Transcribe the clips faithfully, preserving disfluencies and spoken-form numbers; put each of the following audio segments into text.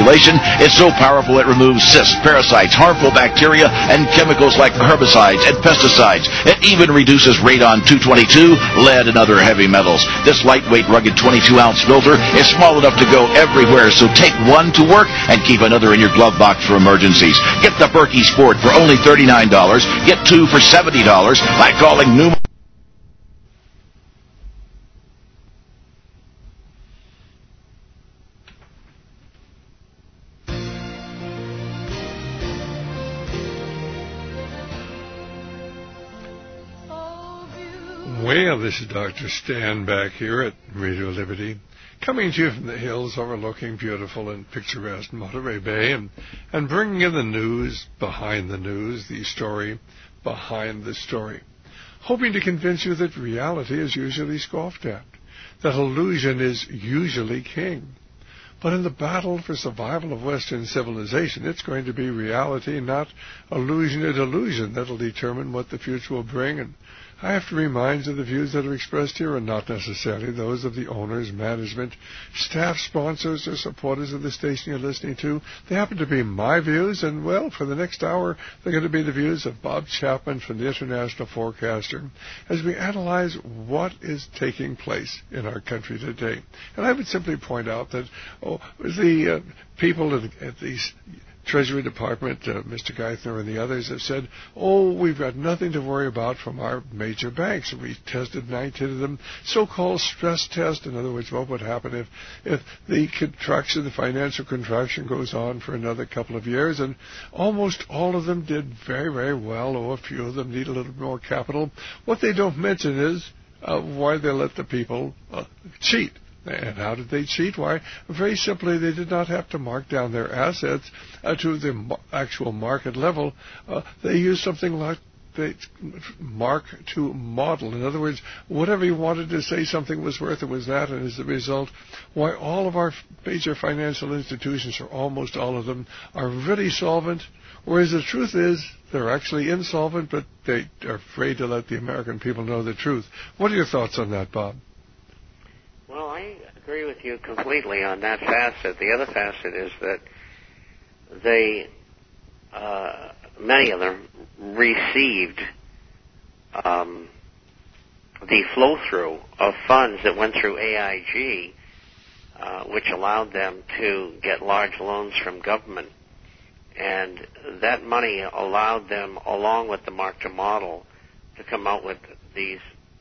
formulation is so powerful it removes cysts, parasites, harmful bacteria, and chemicals like herbicides and pesticides. It even reduces radon two twenty-two, lead, and other heavy metals. This lightweight, rugged twenty-two ounce filter is small enough to go everywhere, so take one to work and keep another in your glove box for emergencies. Get the Berkey Sport for only thirty-nine dollars. Get two for seventy dollars by calling Newman. Well, this is Doctor Stan back here at Radio Liberty, coming to you from the hills overlooking beautiful and picturesque Monterey Bay, and, and bringing in the news behind the news, the story behind the story, hoping to convince you that reality is usually scoffed at, that illusion is usually king. But in the battle for survival of Western civilization, it's going to be reality, not illusion or delusion, that will determine what the future will bring. And I have to remind you the views that are expressed here are not necessarily those of the owners, management, staff, sponsors, or supporters of the station you're listening to. They happen to be my views, and, well, for the next hour, they're going to be the views of Bob Chapman from the International Forecaster as we analyze what is taking place in our country today. And I would simply point out that oh, the uh, people at, at these Treasury Department, uh, Mister Geithner and the others have said, oh, we've got nothing to worry about from our major banks. We tested nineteen of them, so-called stress test. In other words, what would happen if, if the contraction, the financial contraction goes on for another couple of years? And almost all of them did very, very well, or a few of them need a little more capital. What they don't mention is uh, why they let the people uh, cheat. And how did they cheat? Why, very simply, they did not have to mark down their assets uh, to the mo- actual market level. Uh, they used something like they mark to model. In other words, whatever you wanted to say something was worth, it was that. And as a result, why all of our major financial institutions, or almost all of them, are really solvent, whereas the truth is they're actually insolvent, but they are afraid to let the American people know the truth. What are your thoughts on that, Bob? Well, I agree with you completely on that facet. The other facet is that they, uh, many of them, received um, the flow-through of funds that went through A I G, uh, which allowed them to get large loans from government. And that money allowed them, along with the mark-to-model, to come out with these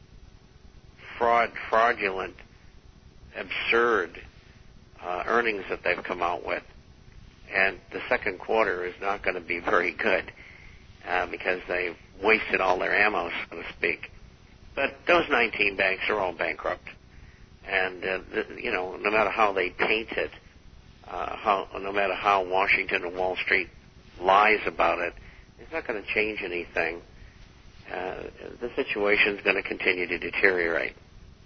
fraud, fraudulent absurd uh, earnings that they've come out with. And the second quarter is not going to be very good uh, because they've wasted all their ammo, so to speak. But those nineteen banks are all bankrupt. And, uh, the, you know, no matter how they paint it, uh, how, no matter how Washington and Wall Street lies about it, it's not going to change anything. Uh, the situation is going to continue to deteriorate.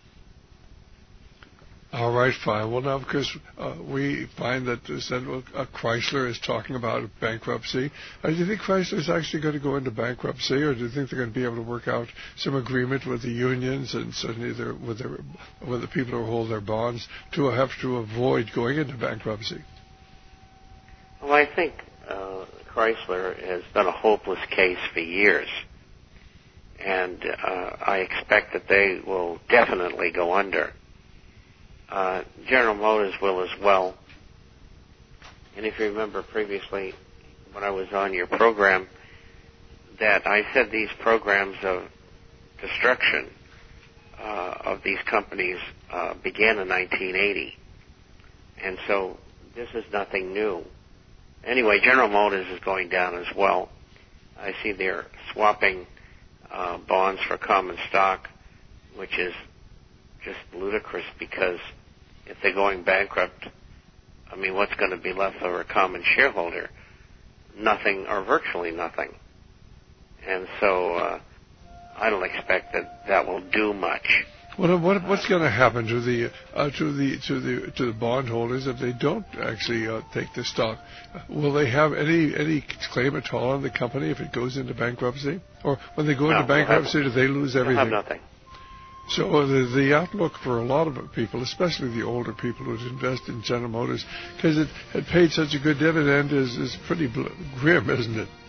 All right, fine. Well, now, because uh, we find that uh, Senator uh, Chrysler is talking about bankruptcy, uh, do you think Chrysler is actually going to go into bankruptcy, or do you think they're going to be able to work out some agreement with the unions and certainly their, with, their, with the people who hold their bonds to have to avoid going into bankruptcy? Well, I think uh, Chrysler has been a hopeless case for years, and uh, I expect that they will definitely go under. Uh, General Motors will as well. And if you remember previously when I was on your program, that I said these programs of destruction uh, of these companies uh, began in nineteen eighty. And so this is nothing new. Anyway, General Motors is going down as well. I see they're swapping uh, bonds for common stock, which is just ludicrous because if they're going bankrupt, I mean, what's going to be left for a common shareholder? Nothing or virtually nothing. And so uh, I don't expect that that will do much. What, what what's going to happen to the uh, to the to the to the bondholders if they don't actually uh, take the stock? Will they have any any claim at all on the company if it goes into bankruptcy? Or when they go no, into bankruptcy, have, do they lose everything? They'll have nothing. So the, the outlook for a lot of people, especially the older people who invest in General Motors, because it had paid such a good dividend, is, is pretty bl- grim, isn't it?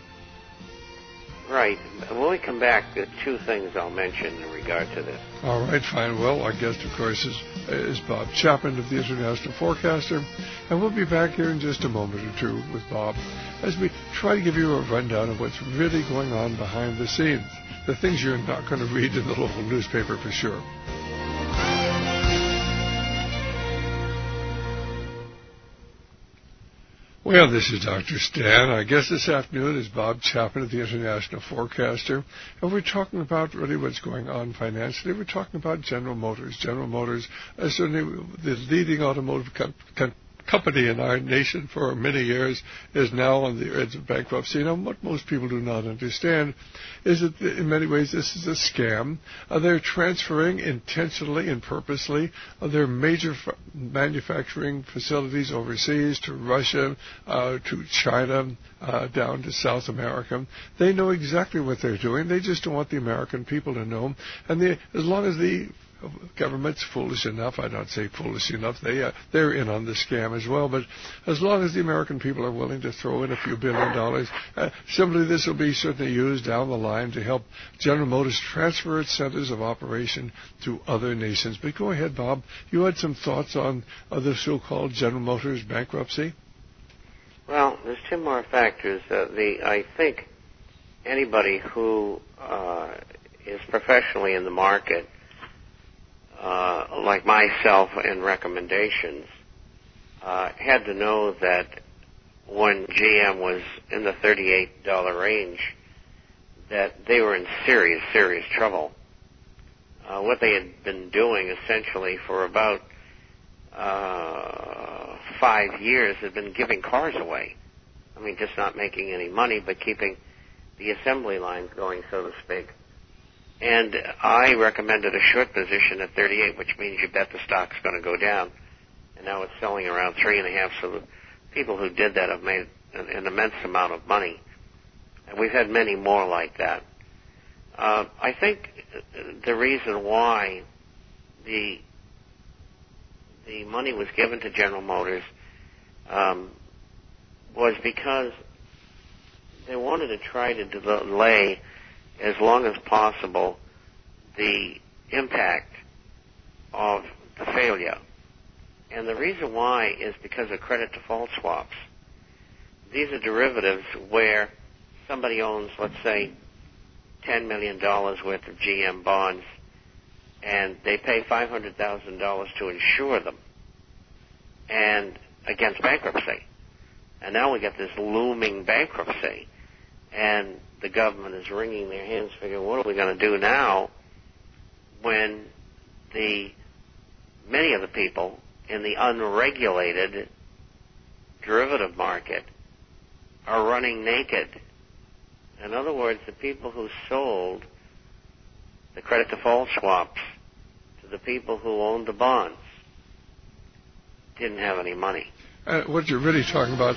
Right. When we come back, there are two things I'll mention in regard to this. All right, fine. Well, our guest, of course, is, is Bob Chapman of the International Forecaster, and we'll be back here in just a moment or two with Bob as we try to give you a rundown of what's really going on behind the scenes, the things you're not going to read in the local newspaper for sure. Well, this is Doctor Stan. Our guest this afternoon is Bob Chapman of the International Forecaster, and we're talking about really what's going on financially. We're talking about General Motors. General Motors is certainly the leading automotive co- co- company in our nation for many years, is now on the edge of bankruptcy. Now, what most people do not understand is that in many ways this is a scam. Uh, they're transferring intentionally and purposely uh, their major f- manufacturing facilities overseas to Russia, uh, to China, uh, down to South America. They know exactly what they're doing. They just don't want the American people to know. And they, as long as the government's foolish enough, I don't say foolish enough, they, uh, they're in on the scam as well, but as long as the American people are willing to throw in a few billion dollars, uh, simply this will be certainly used down the line to help General Motors transfer its centers of operation to other nations. But go ahead, Bob. You had some thoughts on uh, the so-called General Motors bankruptcy? Well, there's two more factors. Uh, the I think anybody who uh, is professionally in the market, Uh, like myself and recommendations, uh, had to know that when G M was in the thirty-eight dollars range, that they were in serious, serious trouble. Uh, what they had been doing essentially for about uh, five years had been giving cars away. I mean, just not making any money, but keeping the assembly lines going, so to speak. And I recommended a short position at thirty-eight, which means you bet the stock's going to go down. And now it's selling around three and a half. So the people who did that have made an, an immense amount of money. And we've had many more like that. Uh, I think the reason why the the money was given to General Motors um, was because they wanted to try to delay as long as possible the impact of the failure. And the reason why is because of credit default swaps. These are derivatives where somebody owns, let's say, ten million dollars worth of G M bonds, and they pay five hundred thousand dollars to insure them and against bankruptcy. And now we get this looming bankruptcy. And the government is wringing their hands, figuring, what are we going to do now when the many of the people in the unregulated derivative market are running naked? In other words, the people who sold the credit default swaps to the people who owned the bonds didn't have any money. Uh, what you're really talking about,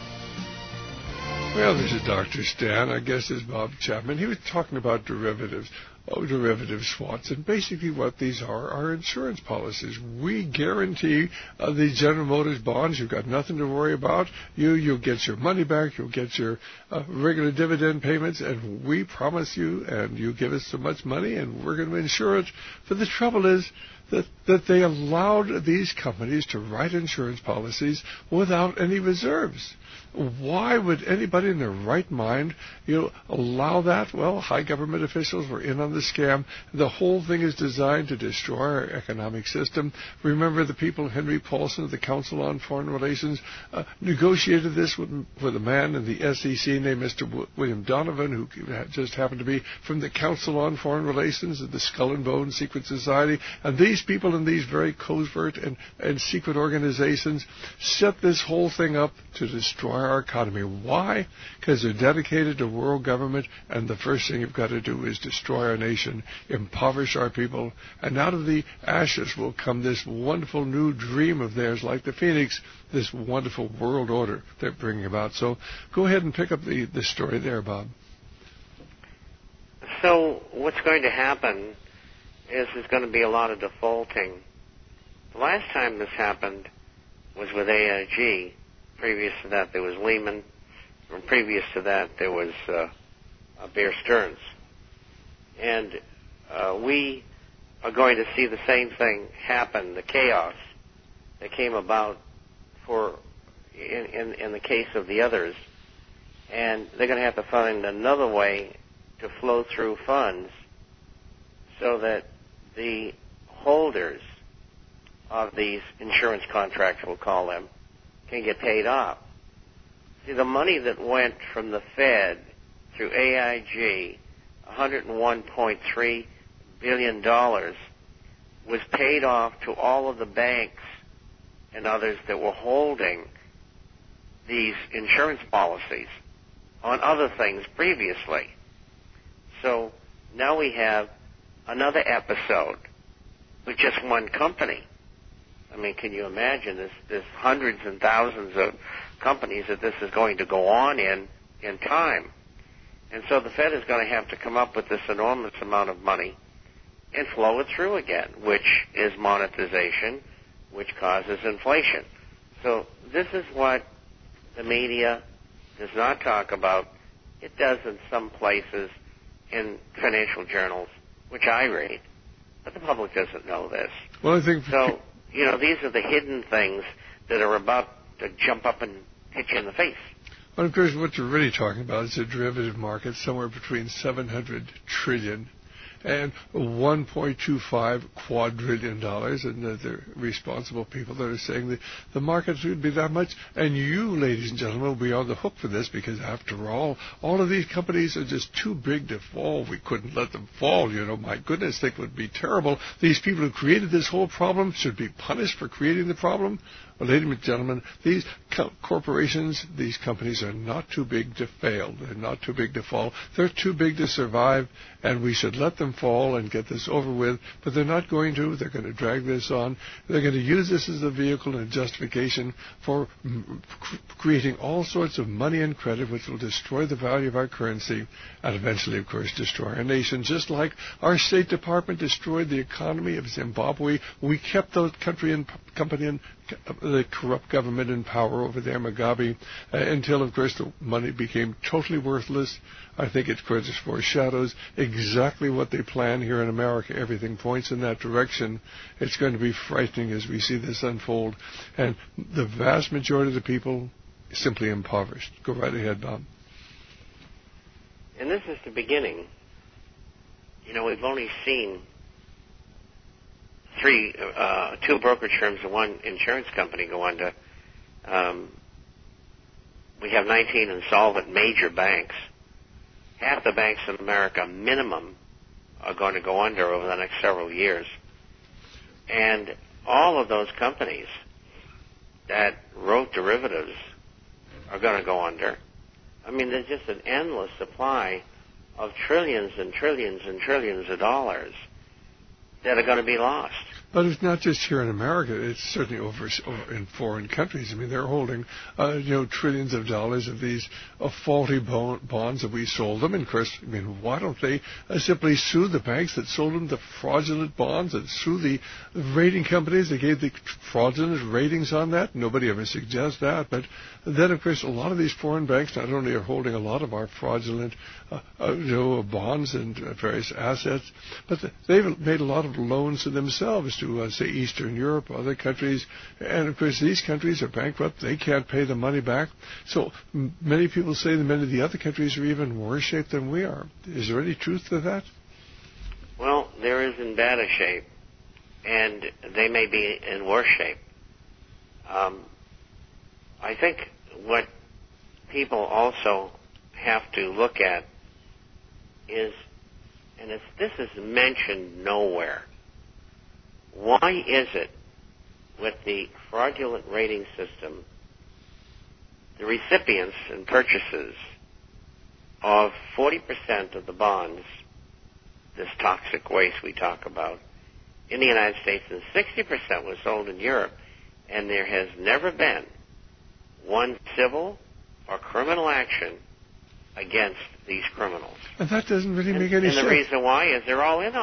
well, this is Doctor Stan. I guess is Bob Chapman. He was talking about derivatives, oh, derivative swaps, and basically what these are are insurance policies. We guarantee uh, the General Motors bonds. You've got nothing to worry about. You, you'll get your money back. You'll get your uh, regular dividend payments, and we promise you, and you give us so much money, and we're going to insure it. But the trouble is that, that they allowed these companies to write insurance policies without any reserves. Why would anybody in their right mind, you know, allow that? Well, high government officials were in on the scam. The whole thing is designed to destroy our economic system. Remember, the people, Henry Paulson of the Council on Foreign Relations, uh, negotiated this with, with a man in the S E C named Mister W- William Donovan, who just happened to be from the Council on Foreign Relations of the Skull and Bones Secret Society. And these people in these very covert and, and secret organizations set this whole thing up to destroy our economy. Why? Because they're dedicated to world government, and the first thing you've got to do is destroy our nation, impoverish our people, and out of the ashes will come this wonderful new dream of theirs, like the Phoenix, this wonderful world order they're bringing about. So go ahead and pick up the, the story there, Bob. So what's going to happen is there's going to be a lot of defaulting. The last time this happened was with A I G. Previous to that, there was Lehman. And previous to that, there was uh, uh, Bear Stearns. And uh, we are going to see the same thing happen, the chaos that came about for in, in, in the case of the others. And they're going to have to find another way to flow through funds so that the holders of these insurance contracts, we'll call them, can get paid off. See, the money that went from the Fed through A I G, one hundred one point three billion dollars, was paid off to all of the banks and others that were holding these insurance policies on other things previously. So now we have another episode with just one company. I mean, can you imagine? There's, there's hundreds and thousands of companies that this is going to go on in in time. And so the Fed is going to have to come up with this enormous amount of money and flow it through again, which is monetization, which causes inflation. So this is what the media does not talk about. It does in some places in financial journals, which I read, but the public doesn't know this. Well, I think so. You know, these are the hidden things that are about to jump up and hit you in the face. Well, of course, what you're really talking about is a derivative market somewhere between seven hundred trillion and one point two five quadrillion dollars, and uh, the responsible people that are saying that the market should be that much. And you, ladies and gentlemen, will be on the hook for this because, after all, all of these companies are just too big to fall. We couldn't let them fall. You know, my goodness, that would be terrible. These people who created this whole problem should be punished for creating the problem. Well, ladies and gentlemen, these co- corporations, these companies are not too big to fail. They're not too big to fall. They're too big to survive, and we should let them fall and get this over with. But they're not going to. They're going to drag this on. They're going to use this as a vehicle and justification for m- c- creating all sorts of money and credit, which will destroy the value of our currency and eventually, of course, destroy our nation. Just like our State Department destroyed the economy of Zimbabwe, we kept those country and company and the corrupt government in power over there, Mugabe, uh, until, of course, the money became totally worthless. I think it just foreshadows exactly what they plan here in America. Everything points in that direction. It's going to be frightening as we see this unfold. And the vast majority of the people simply impoverished. Go right ahead, Bob. And this is the beginning. You know, we've only seen three, uh, two brokerage firms and one insurance company go under. Um, we have nineteen insolvent major banks. Half the banks in America, minimum, are going to go under over the next several years. And all of those companies that wrote derivatives are going to go under. I mean, there's just an endless supply of trillions and trillions and trillions of dollars that are going to be lost. But it's not just here in America. It's certainly over, over in foreign countries. I mean, they're holding, uh, you know, trillions of dollars of these uh, faulty bon- bonds that we sold them. And, of course, I mean, why don't they uh, simply sue the banks that sold them the fraudulent bonds and sue the rating companies that gave the fraudulent ratings on that? Nobody ever suggests that. But then, of course, a lot of these foreign banks not only are holding a lot of our fraudulent, uh, uh, you know, bonds and uh, various assets, but they've made a lot of loans to themselves to, uh, say, Eastern Europe, other countries. And, of course, these countries are bankrupt. They can't pay the money back. So m- many people say that many of the other countries are even worse shape than we are. Is there any truth to that? Well, there is in better shape, and they may be in worse shape. Um, I think what people also have to look at is, and it's, this is mentioned nowhere, why is it with the fraudulent rating system, the recipients and purchasers of forty percent of the bonds, this toxic waste we talk about, in the United States, and sixty percent was sold in Europe, and there has never been one civil or criminal action against these criminals. And that doesn't really and, make any and sense. And the reason why is they're all in on it.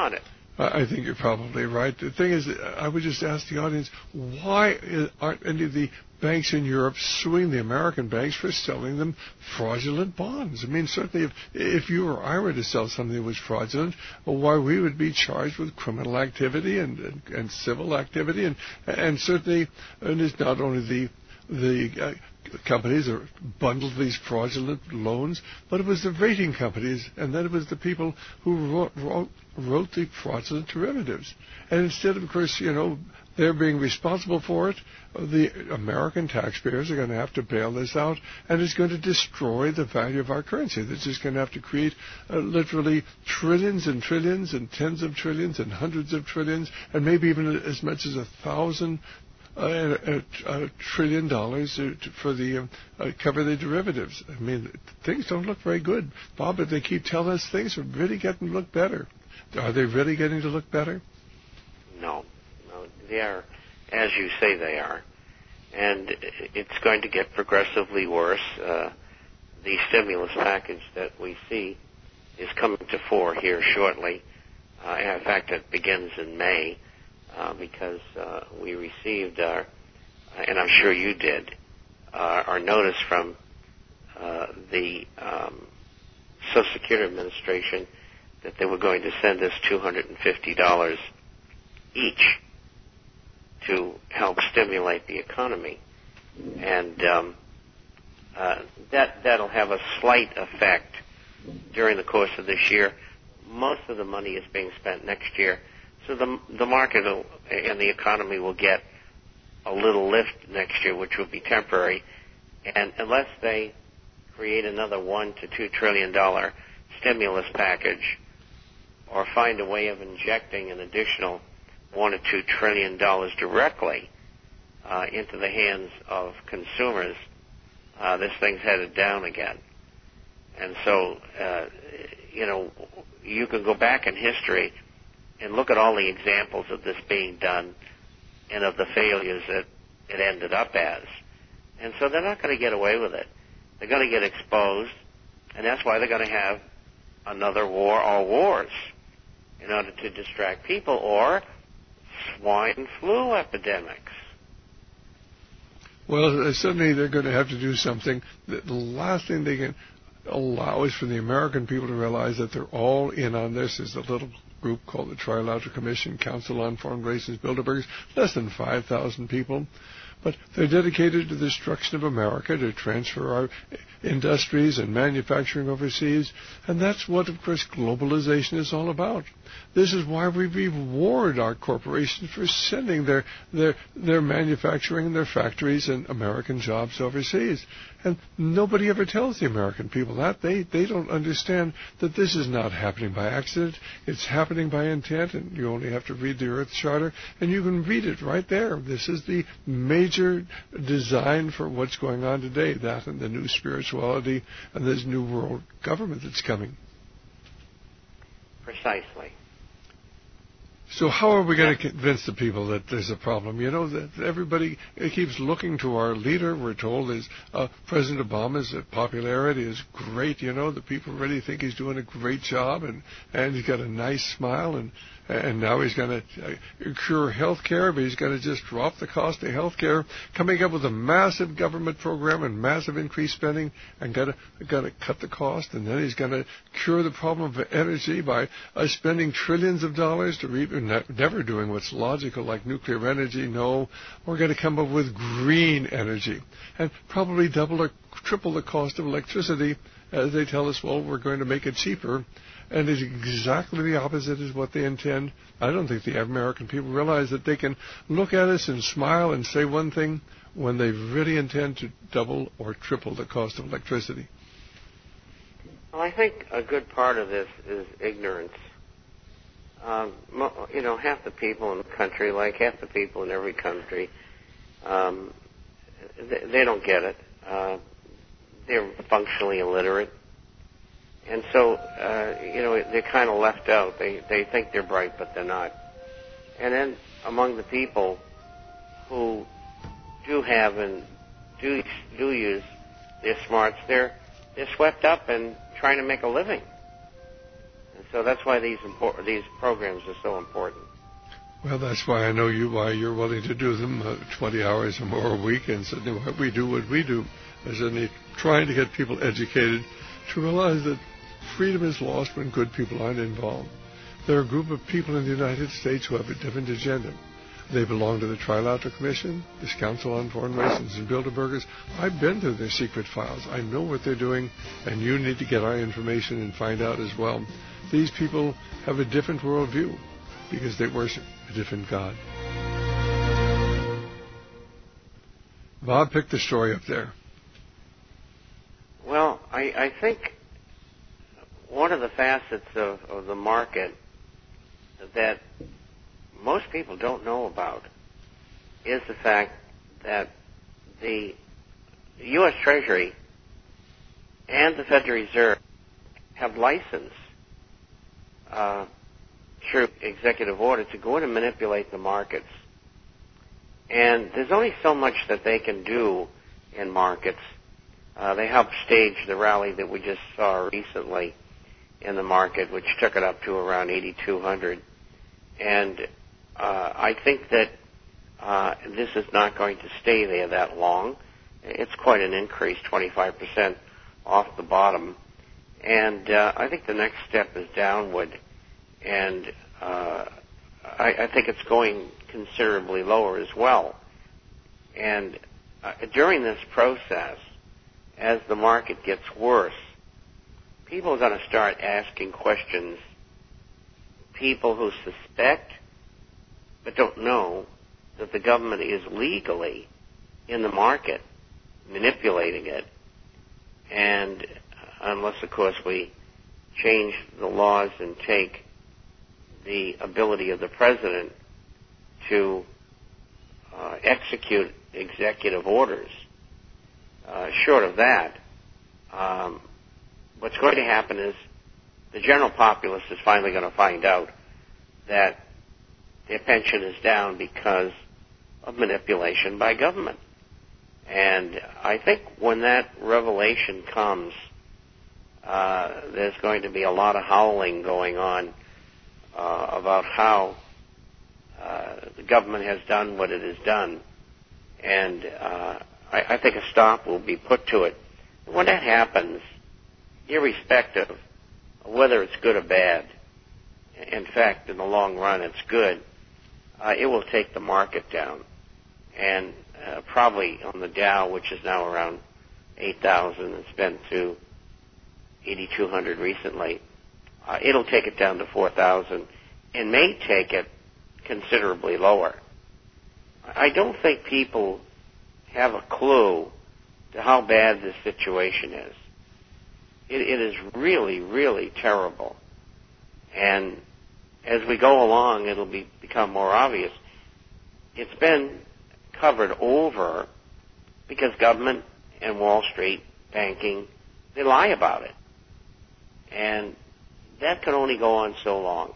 I think you're probably right. The thing is, I would just ask the audience, why aren't any of the banks in Europe suing the American banks for selling them fraudulent bonds? I mean, certainly if, if you or I were to sell something that was fraudulent, well, why we would be charged with criminal activity and, and, and civil activity. And, and certainly, and it's not only the the uh, companies that bundled these fraudulent loans, but it was the rating companies, and then it was the people who wrote, wrote, wrote the fraudulent derivatives. And instead of, of course, you know, they're being responsible for it, the American taxpayers are going to have to bail this out, and it's going to destroy the value of our currency. This is going to have to create uh, literally trillions and trillions and tens of trillions and hundreds of trillions, and maybe even as much as a thousand Uh, a, a trillion dollars uh, for the uh, uh, cover the derivatives. I mean, things don't look very good, Bob. But they keep telling us things are really getting to look better. Are they really getting to look better? No, no, they are, as you say, they are, and it's going to get progressively worse. Uh, the stimulus package that we see is coming to fore here shortly. Uh, in fact, it begins in May. Uh, because uh, we received our, and I'm sure you did, uh, our notice from uh, the um, Social Security Administration that they were going to send us two hundred fifty dollars each to help stimulate the economy. And um, uh, that, that'll have a slight effect during the course of this year. Most of the money is being spent next year. So the the market will, and the economy will get a little lift next year, which will be temporary. And unless they create another one to two trillion dollar stimulus package, or find a way of injecting an additional one or two trillion dollars directly uh, into the hands of consumers, uh, this thing's headed down again. And so, uh, you know, you can go back in history and look at all the examples of this being done and of the failures that it ended up as. And so they're not going to get away with it. They're going to get exposed, and that's why they're going to have another war or wars in order to distract people, or swine flu epidemics. Well, suddenly they're going to have to do something. The last thing they can allow is for the American people to realize that they're all in on this. There's a little group called the Trilateral Commission, Council on Foreign Relations, Bilderbergers, less than five thousand people. But they're dedicated to the destruction of America, to transfer our industries and manufacturing overseas. And that's what, of course, globalization is all about. This is why we reward our corporations for sending their, their, their manufacturing and their factories and American jobs overseas. And nobody ever tells the American people that. They, they don't understand that this is not happening by accident. It's happening by intent, and you only have to read the Earth Charter, and you can read it right there. This is the major design for what's going on today, that and the new spirituality and this new world government that's coming. Precisely. So how are we going to convince the people that there's a problem? You know, that everybody keeps looking to our leader. We're told is uh, President Obama's popularity is great. You know, the people really think he's doing a great job, and, and he's got a nice smile, and and now he's going to uh, cure health care, but he's going to just drop the cost of health care, coming up with a massive government program and massive increased spending, and going to going to cut the cost, and then he's going to cure the problem of energy by uh, spending trillions of dollars to re- never doing what's logical, like nuclear energy. No, we're going to come up with green energy, and probably double or triple the cost of electricity. As they tell us, well, we're going to make it cheaper. And it's exactly the opposite is what they intend. I don't think the American people realize that they can look at us and smile and say one thing when they really intend to double or triple the cost of electricity. Well, I think a good part of this is ignorance. Um, you know, half the people in the country, like half the people in every country, um, they, they don't get it. Uh, they're functionally illiterate. And so, uh, you know, they're kind of left out. They they think they're bright, but they're not. And then among the people who do have and do do use their smarts, they're they're swept up in trying to make a living. And so that's why these impor- these programs are so important. Well, that's why I know you, why you're willing to do them uh, twenty hours or more a week, and certainly why we do what we do, is certainly trying to get people educated to realize that freedom is lost when good people aren't involved. There are a group of people in the United States who have a different agenda. They belong to the Trilateral Commission, this Council on Foreign Relations, and Bilderbergers. I've been through their secret files. I know what they're doing, and you need to get our information and find out as well. These people have a different worldview because they worship a different God. Bob, pick the story up there. Well, I, I think one of the facets of, of the market that most people don't know about is the fact that the U S Treasury and the Federal Reserve have license uh, through executive order to go in and manipulate the markets. And there's only so much that they can do in markets. Uh, they helped stage the rally that we just saw recently in the market, which took it up to around eighty-two hundred. And uh, I think that uh, this is not going to stay there that long. It's quite an increase, twenty-five percent off the bottom. And uh, I think the next step is downward. And uh, I, I think it's going considerably lower as well. And uh, during this process, as the market gets worse, people are going to start asking questions. People who suspect but don't know that the government is legally in the market manipulating it. And unless, of course, we change the laws and take the ability of the president to uh, execute executive orders, uh, short of that, um, what's going to happen is the general populace is finally going to find out that their pension is down because of manipulation by government. And I think when that revelation comes, uh, there's going to be a lot of howling going on uh, about how uh, the government has done what it has done. And uh, I, I think a stop will be put to it. When that happens, irrespective of whether it's good or bad, in fact, in the long run, it's good, uh, it will take the market down. And uh, probably on the Dow, which is now around eight thousand, it's been to eighty-two hundred recently, uh, it'll take it down to four thousand and may take it considerably lower. I don't think people have a clue to how bad this situation is. It, it is really, really terrible. And as we go along, it'll be, become more obvious. It's been covered over because government and Wall Street, banking, they lie about it. And that can only go on so long.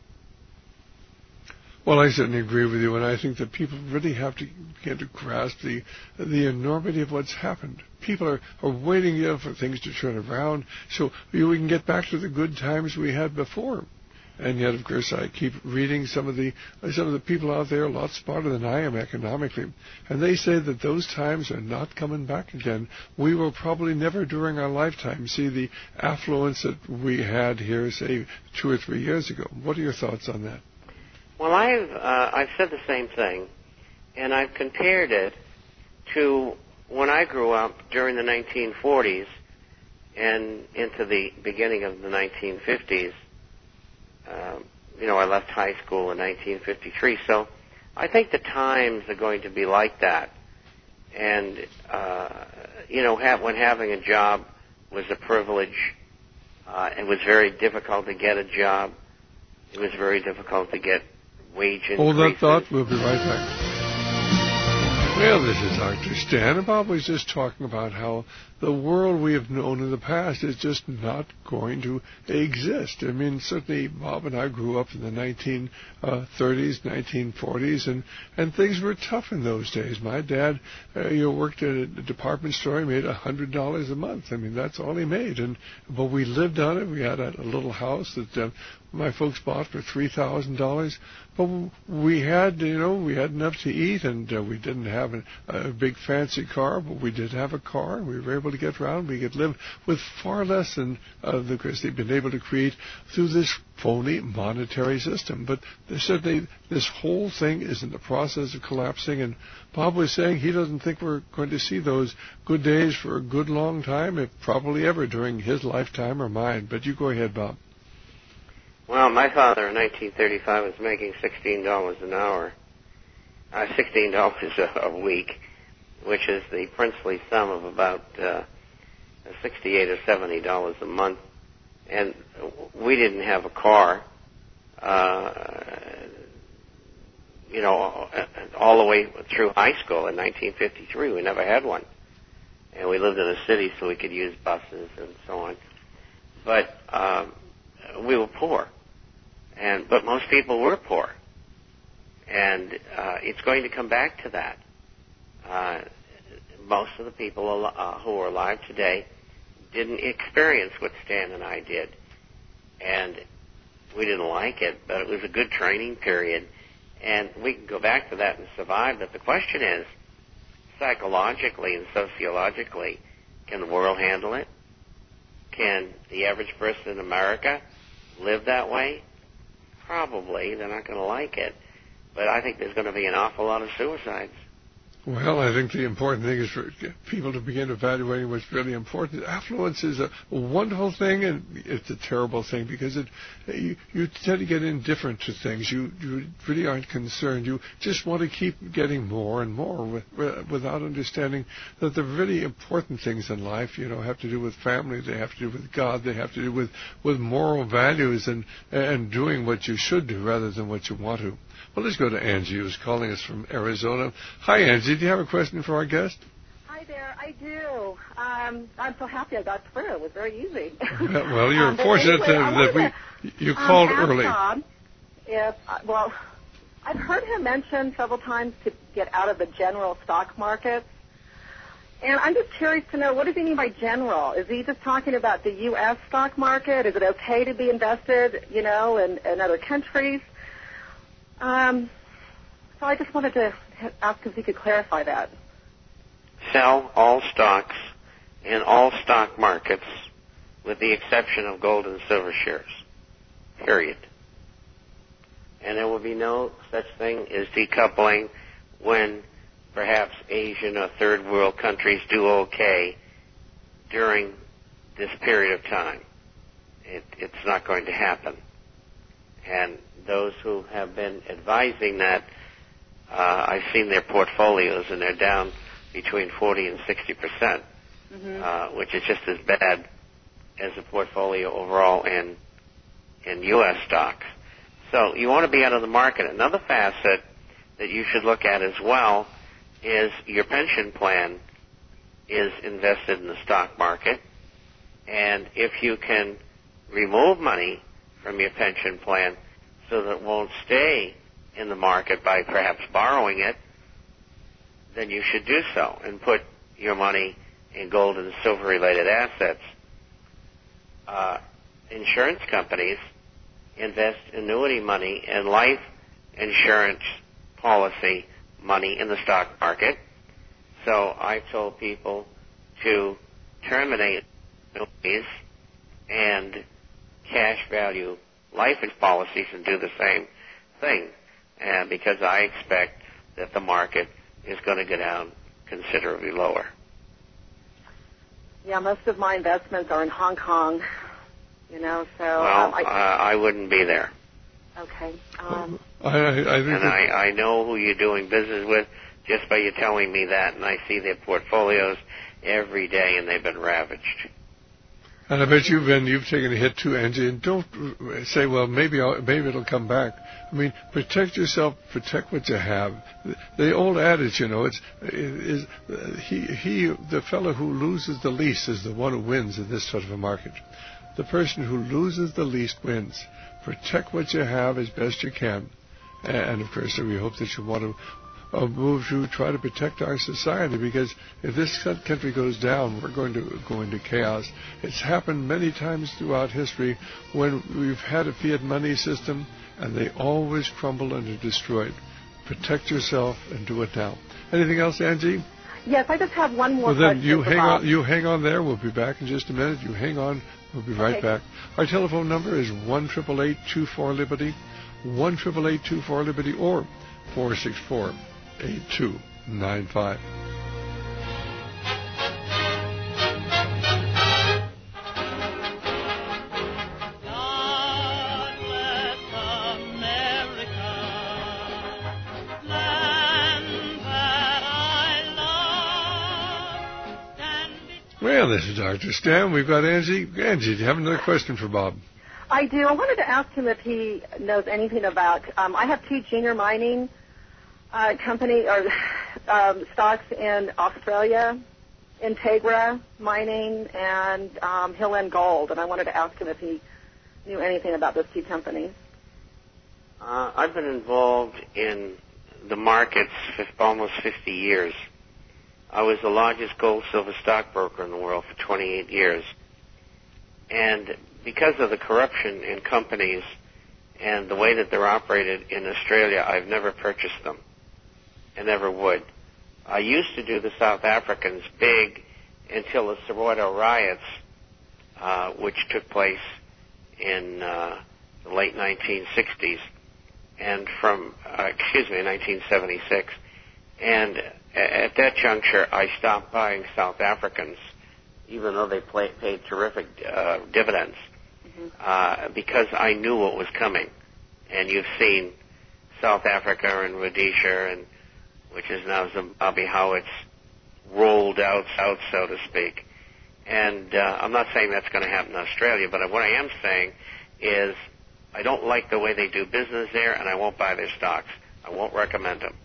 Well, I certainly agree with you, and I think that people really have to begin to grasp the the enormity of what's happened. People are, are waiting you know, for things to turn around so we can get back to the good times we had before. And yet, of course, I keep reading some of the some of the people out there a lot smarter than I am economically, and they say that those times are not coming back again. We will probably never during our lifetime see the affluence that we had here, say, two or three years ago. What are your thoughts on that? Well, I've uh, I've said the same thing, and I've compared it to when I grew up during the nineteen forties and into the beginning of the nineteen fifties. Um, you know, I left high school in nineteen fifty-three, so I think the times are going to be like that. And, uh, you know, have, when having a job was a privilege, uh, it was very difficult to get a job. It was very difficult to get wage increases. Hold that thought. We'll be right back. Well, this is Doctor Stan, and Bob was just talking about how the world we have known in the past is just not going to exist. I mean, certainly Bob and I grew up in the nineteen thirties, nineteen forties, and, and things were tough in those days. My dad, uh, you know, worked at a department store. He made one hundred dollars a month. I mean, that's all he made. And but we lived on it. We had a, a little house that uh, my folks bought for three thousand dollars. But we had, you know, we had enough to eat, and uh, we didn't have a, a big fancy car, but we did have a car. We were able to get around. We could live with far less than uh, the Chris they've been able to create through this phony monetary system. But certainly this whole thing is in the process of collapsing, and Bob was saying he doesn't think we're going to see those good days for a good long time, if probably ever during his lifetime or mine. But you go ahead, Bob. Well, my father in nineteen thirty-five was making sixteen dollars an hour, uh, sixteen dollars a, a week, which is the princely sum of about uh, sixty-eight or seventy dollars a month. And we didn't have a car, uh, you know, all the way through high school in nineteen fifty-three. We never had one. And we lived in a city, so we could use buses and so on. But um, we were poor. And but most people were poor, and uh, it's going to come back to that. Uh, most of the people uh, who are alive today didn't experience what Stan and I did, and we didn't like it, but it was a good training period, and we can go back to that and survive. But the question is, psychologically and sociologically, can the world handle it? Can the average person in America live that way? Probably. They're not going to like it. But I think there's going to be an awful lot of suicides. Well, I think the important thing is for people to begin evaluating what's really important. Affluence is a wonderful thing, and it's a terrible thing because it you, you tend to get indifferent to things. You you really aren't concerned. You just want to keep getting more and more with, without understanding that the really important things in life, you know, have to do with family. They have to do with God. They have to do with, with moral values and and doing what you should do rather than what you want to. Well, let's go to Angie, who's calling us from Arizona. Hi, Angie. Do you have a question for our guest? Hi there. I do. Um, I'm so happy I got through. It was very easy. Well, well you're um, fortunate anyway, that we, you um, called ask early. Bob if, uh, well, I've heard him mention several times to get out of the general stock market. And I'm just curious to know, what does he mean by general? Is he just talking about the U S stock market? Is it okay to be invested, you know, in, in other countries? Um, so I just wanted to ask if he could clarify that. Sell all stocks in all stock markets with the exception of gold and silver shares. Period. And there will be no such thing as decoupling when perhaps Asian or third world countries do okay during this period of time. It, it's not going to happen. And those who have been advising that, uh, I've seen their portfolios, and they're down between forty and sixty percent, mm-hmm. uh, which is just as bad as the portfolio overall in in U S stocks. So you want to be out of the market. Another facet that you should look at as well is your pension plan is invested in the stock market, and if you can remove money from your pension plan so that it won't stay in the market by perhaps borrowing it, then you should do so and put your money in gold and silver-related assets. Uh, insurance companies invest annuity money and life insurance policy money in the stock market. So I've told people to terminate annuities and cash value life policies and do the same thing, and because I expect that the market is going to go down considerably lower. Yeah, most of my investments are in Hong Kong, you know, so... Well, um, I, uh, I wouldn't be there. Okay. Um, I, I, I think and I, I know who you're doing business with just by you telling me that, and I see their portfolios every day, and they've been ravaged. And I bet you've been, you've taken a hit too, Angie. And don't say, well, maybe I'll, maybe it'll come back. I mean, protect yourself, protect what you have. The old adage, you know, it's is he he the fellow who loses the least is the one who wins in this sort of a market. The person who loses the least wins. Protect what you have as best you can, and of course, we hope that you want to. A move to try to protect our society, because if this country goes down, we're going to go into chaos. It's happened many times throughout history when we've had a fiat money system, and they always crumble and are destroyed. Protect yourself and do it now. Anything else, Angie? Yes, I just have one more well, then question. you hang Bob. on. You hang on there. We'll be back in just a minute. You hang on. We'll be right okay. back. Our telephone number is one triple eight two four Liberty, one triple eight two four Liberty, or four six four. eight two nine five. God bless America, land that I love. Stand Well, this is Doctor Stan. We've got Angie. Angie, do you have another question for Bob? I do. I wanted to ask him if he knows anything about, um, I have two junior mining Uh, company or um, stocks in Australia, Integra Mining and um, Hill and Gold, and I wanted to ask him if he knew anything about those two companies. Uh, I've been involved in the markets for almost fifty years. I was the largest gold silver stockbroker in the world for twenty-eight years. And because of the corruption in companies and the way that they're operated in Australia, I've never purchased them. I never would. I used to do the South Africans big until the Soweto riots, uh, which took place in uh, the late nineteen sixties, and from, uh, excuse me, nineteen seventy-six. And at that juncture, I stopped buying South Africans, even though they play, paid terrific uh, dividends, mm-hmm. uh, because I knew what was coming. And you've seen South Africa and Rhodesia, and which is now Zimbabwe, how it's rolled out, out, so to speak. And uh, I'm not saying that's going to happen in Australia, but what I am saying is I don't like the way they do business there, and I won't buy their stocks. I won't recommend them.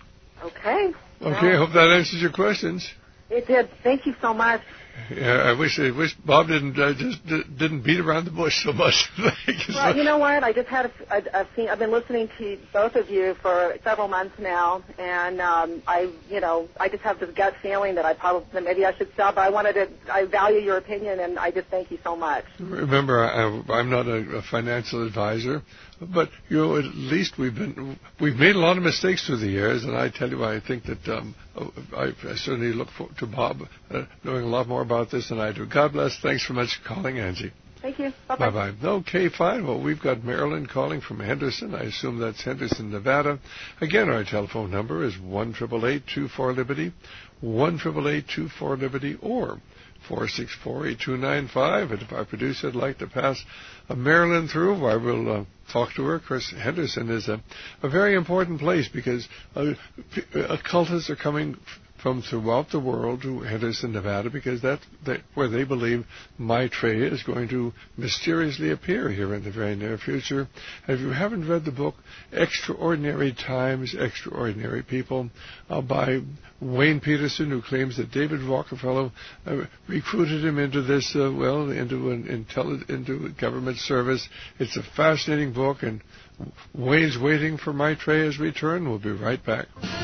Okay. Okay, I hope that answers your questions. It did. Thank you so much. Yeah, I wish I wish Bob didn't uh, just d- didn't beat around the bush so much. Well, you know what? I just had a, a, a scene, I've been listening to both of you for several months now, and um, I, you know, I just have this gut feeling that I probably that maybe I should stop. But I wanted to. I value your opinion, and I just thank you so much. Remember, I, I'm not a, a financial advisor, but you know, at least we've been we've made a lot of mistakes through the years, and I tell you, I think that um, I, I certainly look for, to Bob uh, knowing a lot more about this than I do. God bless. Thanks so much for calling, Angie. Thank you. Bye-bye. Bye-bye. Okay, fine. Well, we've got Marilyn calling from Henderson. I assume that's Henderson, Nevada. Again, our telephone number is one eight eight eight, two four, Liberty, one eight eight eight, two four, Liberty, or four six four, eight two nine five. And if our producer would like to pass uh, Marilyn through, I will uh, talk to her. Of course, Henderson is a, a very important place because uh, occultists are coming from throughout the world to Henderson, Nevada, because that's that, where they believe Maitreya is going to mysteriously appear here in the very near future. And if you haven't read the book Extraordinary Times, Extraordinary People, uh, by Wayne Peterson, who claims that David Rockefeller uh, recruited him into this, uh, well, into an intelli- into government service, it's a fascinating book, and Wayne's waiting for Maitreya's return. We'll be right back.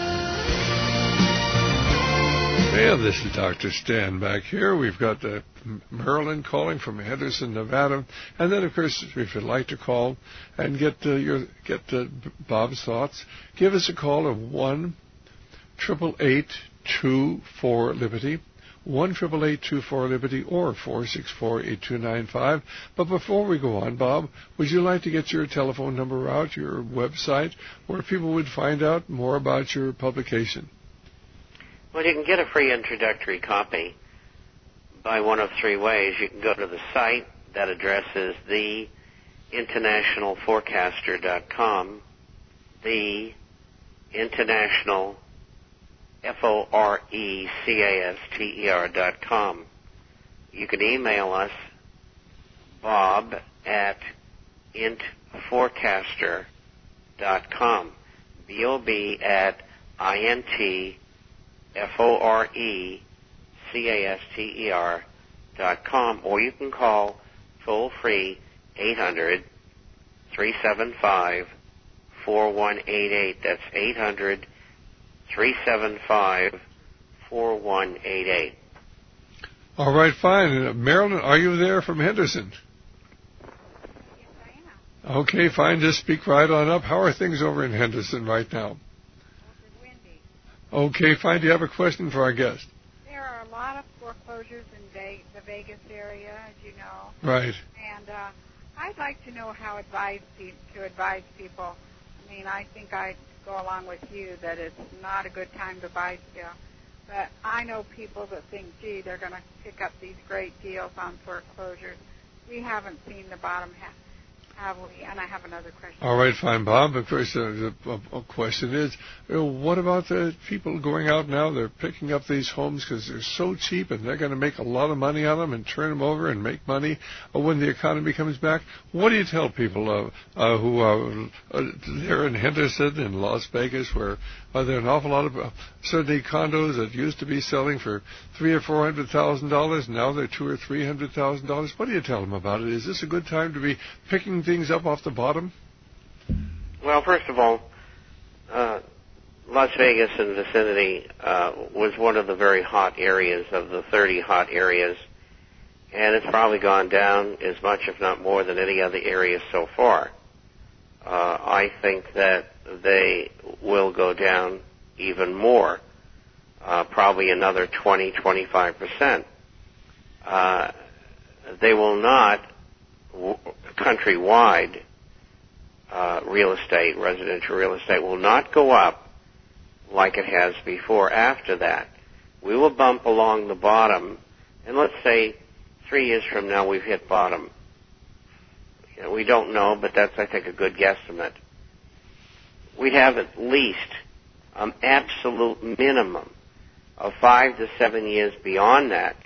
Well, this is Doctor Stan back here. We've got uh, Marilyn calling from Henderson, Nevada, and then, of course, if you'd like to call and get uh, your get uh, Bob's thoughts, give us a call of one triple eight two four Liberty, one triple eight two four Liberty, or four six four eight two nine five. But before we go on, Bob, would you like to get your telephone number out, your website, where people would find out more about your publication? Well, you can get a free introductory copy by one of three ways. You can go to the site. That address is the international forecaster dot com, the international, F O R E C A S T E R dot com. You can email us bob at int forecaster dot com. B O B at I N T F O R E C A S T E R dot com, or you can call toll free eight hundred, three seven five, four one eight eight. That's eight hundred, three seven five, four one eight eight. All right, fine. Uh, Marilyn, are you there from Henderson? Yes, I am. Okay, fine. Just speak right on up. How are things over in Henderson right now? It's windy. Okay, fine. Do you have a question for our guest? There are a lot of foreclosures in Ve- the Vegas area, as you know. Right. And uh, I'd like to know how advise pe- to advise people. I mean, I think I'd go along with you that it's not a good time to buy still. But I know people that think, gee, they're going to pick up these great deals on foreclosures. We haven't seen the bottom, ha- have we? And I have another question. All right, fine, Bob. Of course, uh, the a, a question is, you know, what about the people going out now? They're picking up these homes because they're so cheap and they're going to make a lot of money on them and turn them over and make money uh, when the economy comes back. What do you tell people uh, uh, who are uh, there in Henderson and Las Vegas, where uh, there are an awful lot of uh, certainly condos that used to be selling for three or four hundred thousand dollars, now they're two or three hundred thousand dollars? What do you tell them about it? Is this a good time to be picking things up off the bottom? Well, first of all, uh, Las Vegas and vicinity uh, was one of the very hot areas of the thirty hot areas, and it's probably gone down as much, if not more, than any other area so far. Uh, I think that they will go down even more, uh, probably another twenty, twenty-five percent. Uh, they will not, w- countrywide, uh, real estate, residential real estate will not go up like it has before after that. We will bump along the bottom, and let's say three years from now we've hit bottom. You know, we don't know, but that's, I think, a good guesstimate. We'd have at least an absolute minimum of five to seven years beyond that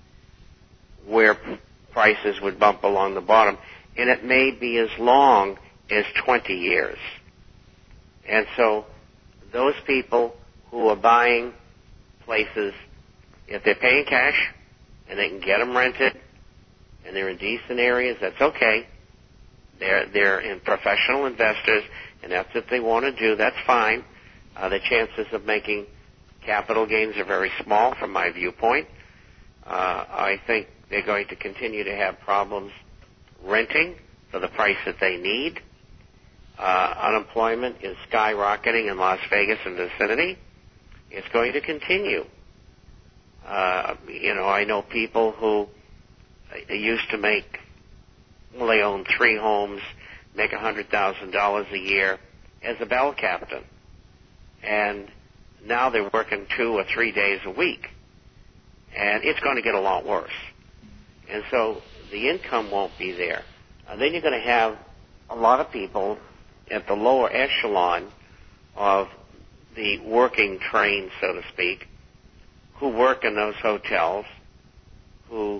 where p- prices would bump along the bottom, and it may be as long as twenty years. And so those people who are buying places, if they're paying cash and they can get them rented and they're in decent areas, that's okay. They're, they're in professional investors, and that's what they want to do. That's fine. Uh, the chances of making capital gains are very small from my viewpoint. Uh, I think they're going to continue to have problems renting for the price that they need. Uh, unemployment is skyrocketing in Las Vegas and vicinity. It's going to continue. Uh, you know, I know people who uh, used to make, well, they own three homes, make one hundred thousand dollars a year as a bell captain. And now they're working two or three days a week. And it's going to get a lot worse. And so the income won't be there. Uh, then you're going to have a lot of people at the lower echelon of the working train, so to speak, who work in those hotels, who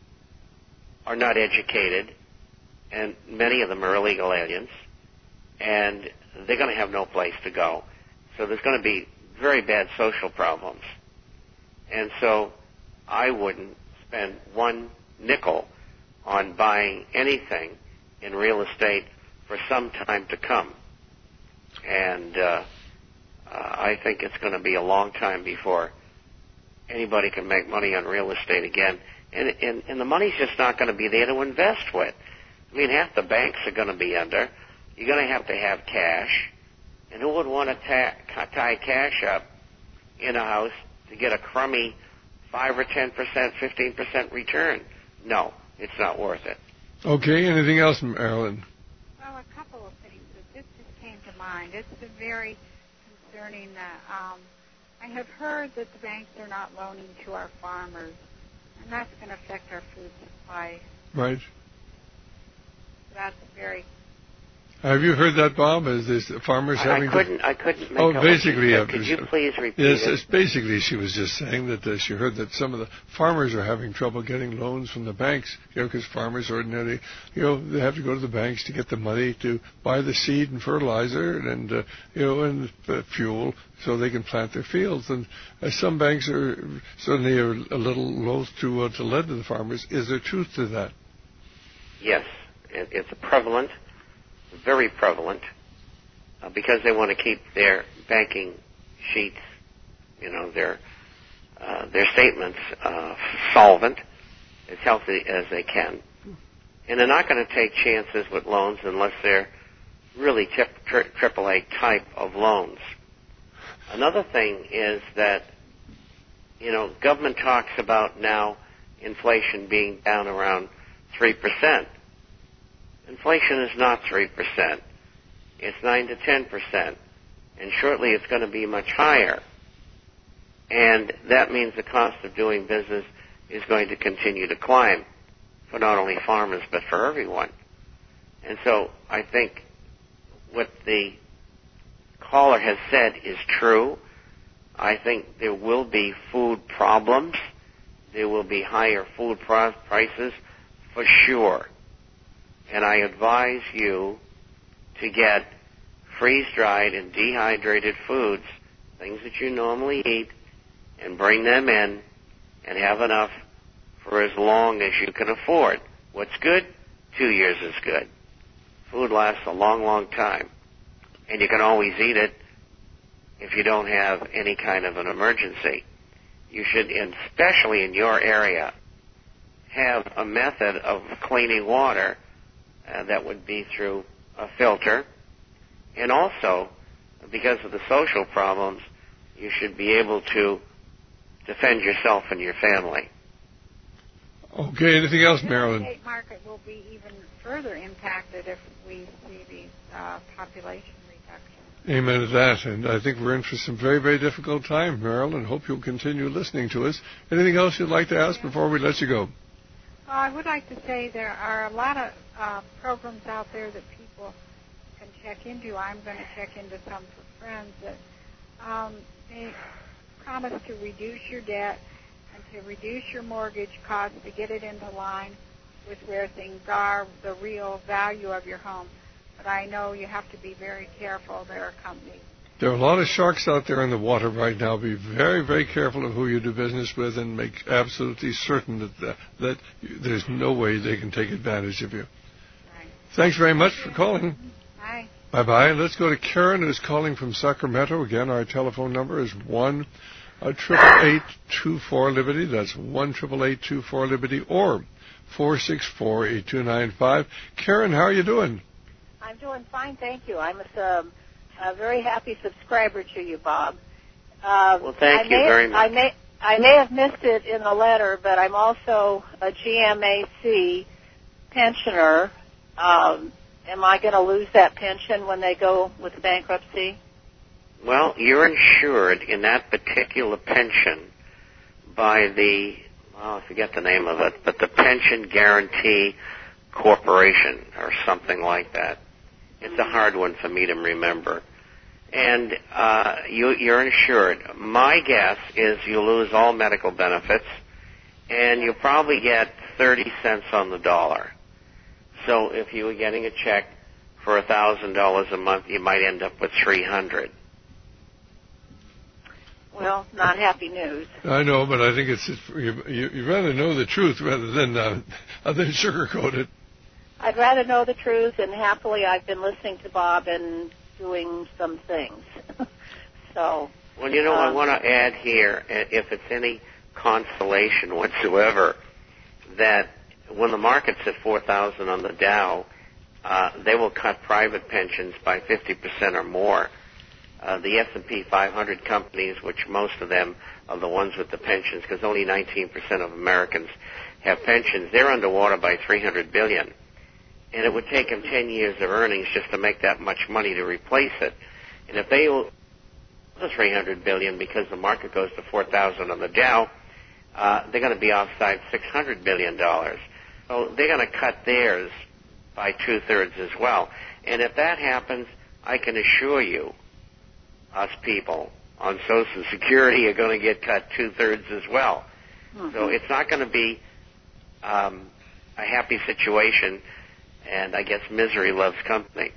are not educated, and many of them are illegal aliens, and they're going to have no place to go. So there's going to be very bad social problems. And so I wouldn't spend one nickel on buying anything in real estate for some time to come. And uh, uh, I think it's going to be a long time before anybody can make money on real estate again. And, and, and the money's just not going to be there to invest with. I mean, half the banks are going to be under. You're going to have to have cash. And who would want to ta- tie cash up in a house to get a crummy five or ten percent, fifteen percent return? No, it's not worth it. Okay, anything else, Marilyn? Well, a couple of things. This just came to mind. It's very concerning that um, I have heard that the banks are not loaning to our farmers, and that's going to affect our food supply. Right. That's very Have you heard that, Bob? Is this farmers I, having? I couldn't. I couldn't make Oh, out basically, what you said. Could you please repeat yes, it? Yes, basically, she was just saying that uh, she heard that some of the farmers are having trouble getting loans from the banks. You know, because farmers ordinarily, you know, they have to go to the banks to get the money to buy the seed and fertilizer and uh, you know and uh, fuel so they can plant their fields. And uh, some banks are certainly are a little loath to uh, to lend to the farmers. Is there truth to that? Yes, it, it's prevalent. Very prevalent, uh, because they want to keep their banking sheets, you know, their uh, their statements uh, solvent, as healthy as they can, and they're not going to take chances with loans unless they're really tip, tri- triple A type of loans. Another thing is that, you know, government talks about now inflation being down around three percent. Inflation is not three percent. It's nine to ten percent. And shortly it's going to be much higher. And that means the cost of doing business is going to continue to climb for not only farmers but for everyone. And so I think what the caller has said is true. I think there will be food problems. There will be higher food prices for sure. And I advise you to get freeze-dried and dehydrated foods, things that you normally eat, and bring them in and have enough for as long as you can afford. What's good? Two years is good. Food lasts a long, long time. And you can always eat it if you don't have any kind of an emergency. You should, especially in your area, have a method of cleaning water. Uh, that would be through a filter. And also, because of the social problems, you should be able to defend yourself and your family. Okay, anything else, Marilyn? The real estate market will be even further impacted if we see these uh, population reductions. Amen to that. And I think we're in for some very, very difficult time, Marilyn. Hope you'll continue listening to us. Anything else you'd like to ask yeah. before we let you go? Well, I would like to say there are a lot of uh, programs out there that people can check into. I'm going to check into some for friends that um, they promise to reduce your debt and to reduce your mortgage costs to get it into line with where things are, the real value of your home. But I know you have to be very careful. There are companies. There are a lot of sharks out there in the water right now. Be very, very careful of who you do business with and make absolutely certain that that, that there's no way they can take advantage of you. Right. Thanks very much for calling. Bye. Bye-bye. Let's go to Karen, who's calling from Sacramento. Again, our telephone number is one triple eight two four Liberty. That's one triple eight two four Liberty or four six four eight two nine five. Karen, how are you doing? I'm doing fine, thank you. I'm a, um, a very happy subscriber to you, Bob. Uh, well, thank I you may, very much. I may, I may have missed it in the letter, but I'm also a G M A C pensioner. Um, am I going to lose that pension when they go with bankruptcy? Well, you're insured in that particular pension by the, well, I forget the name of it, but the Pension Guarantee Corporation or something like that. It's a hard one for me to remember. And uh, you, you're insured. My guess is you lose all medical benefits, and you'll probably get thirty cents on the dollar. So if you were getting a check for one thousand dollars a month, you might end up with three hundred dollars. Well, not happy news. I know, but I think it's, it's you, you rather know the truth rather than uh, than sugarcoat it. I'd rather know the truth, and happily I've been listening to Bob and doing some things. so. Well, you know, um, I want to add here, if it's any consolation whatsoever, that when the market's at four thousand on the Dow, uh, they will cut private pensions by fifty percent or more. Uh, the S and P five hundred companies, which most of them are the ones with the pensions, because only nineteen percent of Americans have pensions, they're underwater by three hundred billion dollars. And it would take them ten years of earnings just to make that much money to replace it. And if they owe the three hundred billion dollars because the market goes to four thousand on the Dow, uh, they're going to be offside six hundred billion dollars. So they're going to cut theirs by two-thirds as well. And if that happens, I can assure you, us people on Social Security are going to get cut two-thirds as well. Mm-hmm. So it's not going to be um, a happy situation, and I guess misery loves company.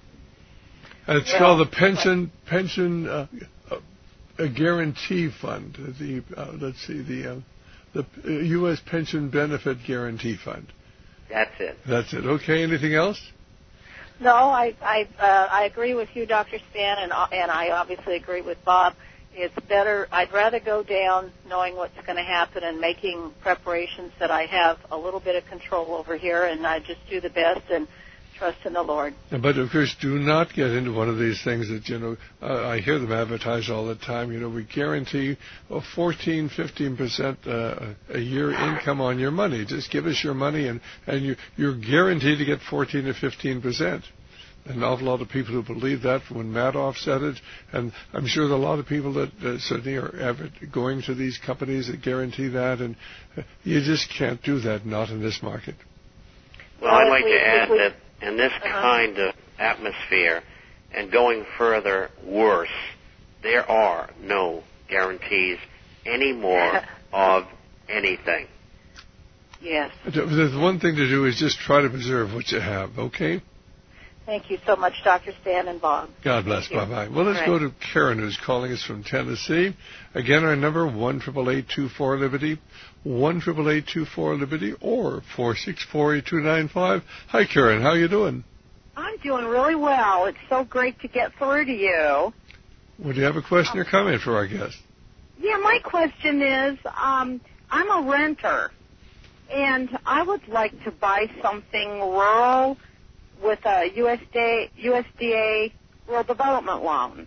It's well, called the pension pension uh, uh, a guarantee fund. The uh, let's see the uh, the U S Pension Benefit Guarantee Fund. That's it. That's it. Okay. Anything else? No, I I uh, I agree with you, Doctor Stan, and and I obviously agree with Bob. It's better. I'd rather go down knowing what's going to happen and making preparations that I have a little bit of control over here, and I just do the best and trust in the Lord. But of course, do not get into one of these things that, you know, uh, I hear them advertised all the time. You know, we guarantee a fourteen, fifteen percent uh, a year income on your money. Just give us your money, and and you, you're guaranteed to get fourteen to fifteen percent. An awful lot of people who believe that when Madoff said it, and I'm sure there are a lot of people that uh, certainly are going to these companies that guarantee that, and uh, you just can't do that, not in this market. Well, I'd like to add that in this kind of atmosphere, and going further worse, there are no guarantees anymore of anything. Yes. The one thing to do is just try to preserve what you have, okay? Thank you so much, Doctor Stan and Bob. God bless. Bye-bye. Well, let's right. go to Karen, who's calling us from Tennessee. Again, our number, one eight eight eight, two four, Liberty, one eight eight eight, two four, Liberty, or four six four, eight two nine five. Hi, Karen. How you doing? I'm doing really well. It's so great to get through to you. Well, do you have a question or comment for our guest? Yeah, my question is, um, I'm a renter, and I would like to buy something rural with a U S D A, U S D A rural development loan.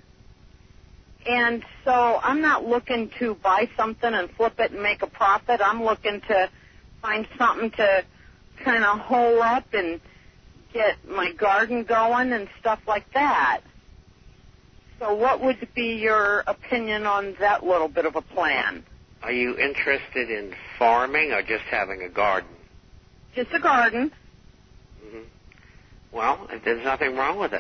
And so I'm not looking to buy something and flip it and make a profit. I'm looking to find something to kind of hole up and get my garden going and stuff like that. So what would be your opinion on that little bit of a plan? Are you interested in farming or just having a garden? Just a garden. Mm-hmm. Well, there's nothing wrong with it.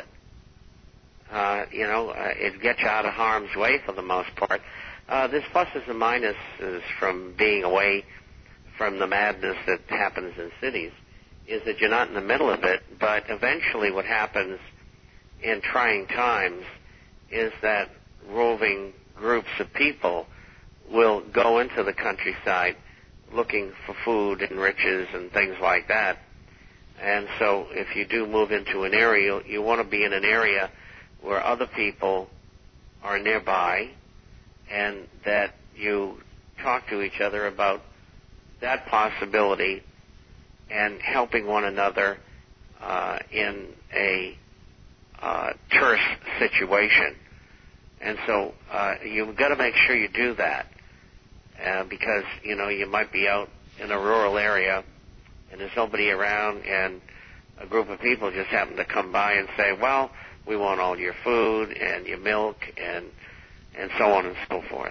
Uh, you know, uh, it gets you out of harm's way for the most part. Uh, there's pluses and minuses from being away from the madness that happens in cities, is that you're not in the middle of it, but eventually what happens in trying times is that roving groups of people will go into the countryside looking for food and riches and things like that. And so if you do move into an area, you want to be in an area where other people are nearby and that you talk to each other about that possibility and helping one another uh, in a uh, terse situation. And so uh, you've got to make sure you do that uh, because, you know, you might be out in a rural area and there's nobody around, and a group of people just happen to come by and say, well, we want all your food and your milk and and so on and so forth.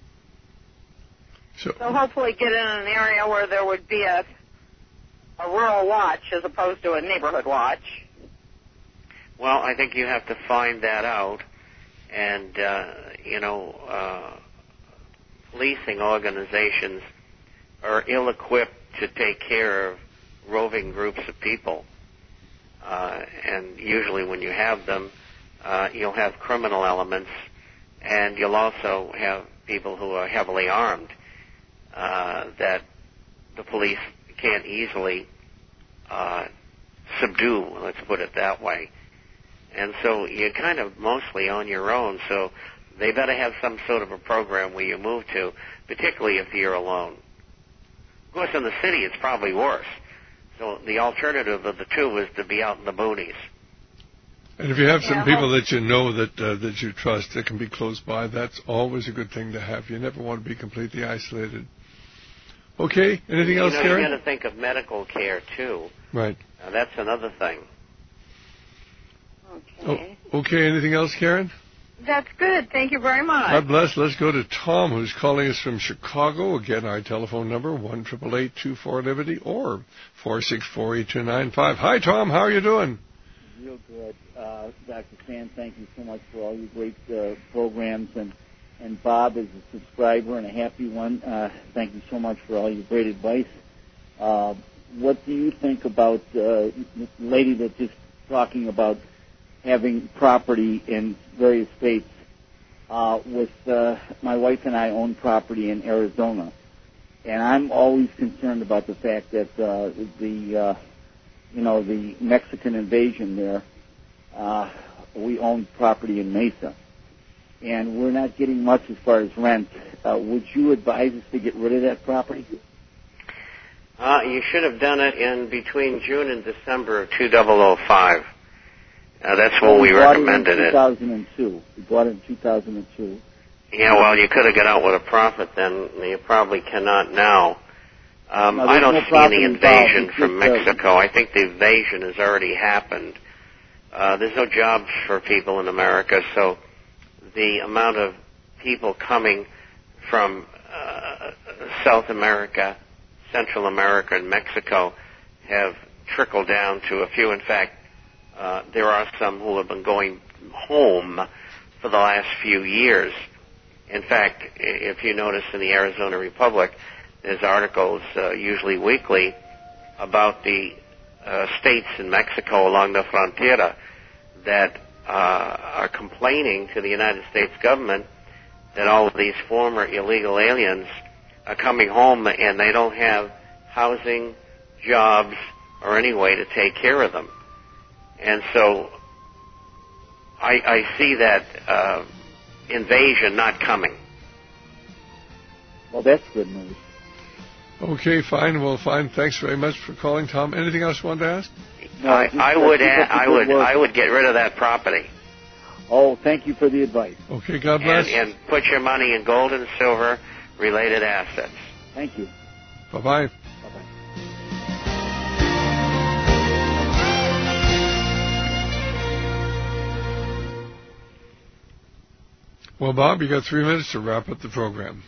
So, so hopefully get in an area where there would be a, a rural watch as opposed to a neighborhood watch. Well, I think you have to find that out, and, uh, you know, uh, policing organizations are ill-equipped to take care of roving groups of people. Uh, and usually when you have them, uh, you'll have criminal elements, and you'll also have people who are heavily armed uh, that the police can't easily uh, subdue, let's put it that way. And so you're kind of mostly on your own, so they better have some sort of a program where you move to, particularly if you're alone. Of course, in the city, it's probably worse. So the alternative of the two is to be out in the boonies. And if you have some yeah. people that you know that uh, that you trust that can be close by, that's always a good thing to have. You never want to be completely isolated. Okay, anything you else, know, Karen? You've got to think of medical care, too. Right. Now, that's another thing. Okay. Oh, okay, anything else, Karen? That's good. Thank you very much. God bless. Let's go to Tom, who's calling us from Chicago. Again, our telephone number, one eight eight eight, two four, Liberty, or four six four, eight two nine five. Hi, Tom. How are you doing? real good. Uh, Doctor Sand, thank you so much for all your great uh, programs. And, and Bob is a subscriber and a happy one. Uh, thank you so much for all your great advice. Uh, what do you think about uh, the lady that's just talking about having property in various states? Uh, with uh, my wife and I own property in Arizona, and I'm always concerned about the fact that uh, the uh, you know the Mexican invasion there. Uh, we own property in Mesa, and we're not getting much as far as rent. Uh, would you advise us to get rid of that property? Uh, you should have done it in between June and December of two thousand five. Uh, that's when well, we, we recommended it. two thousand two. We bought it in two thousand two. Yeah, well, you could have got out with a profit then. You probably cannot now. Um, no, I don't no see any invasion from just, Mexico. Uh, I think the invasion has already happened. Uh, there's no jobs for people in America, so the amount of people coming from uh, South America, Central America, and Mexico have trickled down to a few. In fact, Uh, there are some who have been going home for the last few years. In fact, if you notice in the Arizona Republic, there's articles, uh, usually weekly, about the uh, states in Mexico along the frontera that uh, are complaining to the United States government that all of these former illegal aliens are coming home and they don't have housing, jobs, or any way to take care of them. And so I, I see that uh, invasion not coming. Well, that's good news. Okay, fine. Well, fine. Thanks very much for calling, Tom. Anything else you wanted to ask? No, I, just, I uh, would add, I would work. I would get rid of that property. Oh, thank you for the advice. Okay, God bless. And, and put your money in gold and silver related assets. Thank you. Bye-bye. Bye-bye. Well, Bob, you got three minutes to wrap up the program.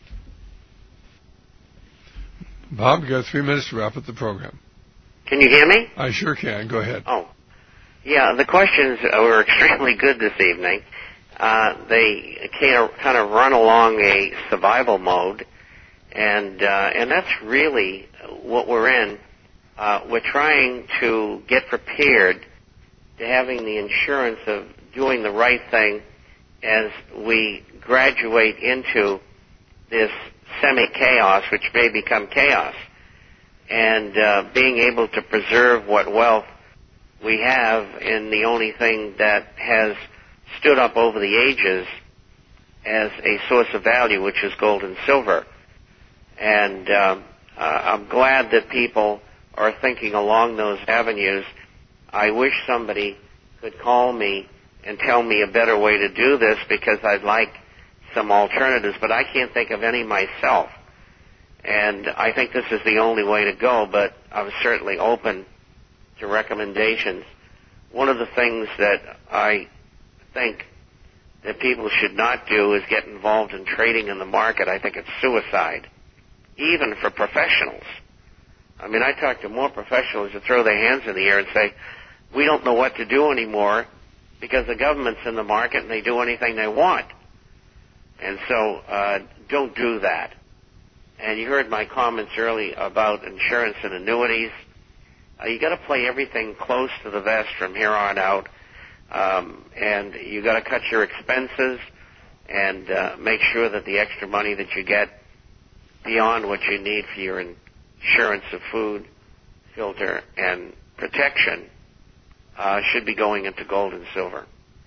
Bob, you got three minutes to wrap up the program. Can you hear me? I sure can. Go ahead. Oh. Yeah, the questions were extremely good this evening. Uh, they kind of, kind of run along a survival mode, and uh, and that's really what we're in. Uh, we're trying to get prepared to having the insurance of doing the right thing as we graduate into this semi-chaos, which may become chaos, and uh, being able to preserve what wealth we have in the only thing that has stood up over the ages as a source of value, which is gold and silver. And um, uh, I'm glad that people are thinking along those avenues. I wish somebody could call me and tell me a better way to do this, because I'd like some alternatives, but I can't think of any myself. And I think this is the only way to go, but I'm certainly open to recommendations. One of the things that I think that people should not do is get involved in trading in the market. I think it's suicide, even for professionals. I mean, I talk to more professionals that throw their hands in the air and say, we don't know what to do anymore because the government's in the market and they do anything they want. And so uh, don't do that. And you heard my comments early about insurance and annuities. Uh, you got to play everything close to the vest from here on out, um, and you got to cut your expenses and uh, make sure that the extra money that you get beyond what you need for your insurance of food, filter, and protection uh, should be going into gold and silver.